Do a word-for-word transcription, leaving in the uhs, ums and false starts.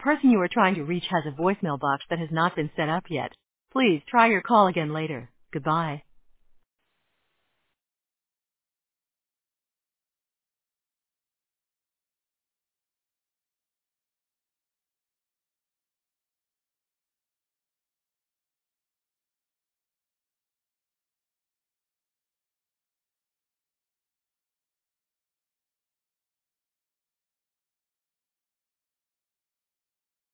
person you are trying to reach has a voicemail box that has not been set up yet. Please try your call again later. Goodbye.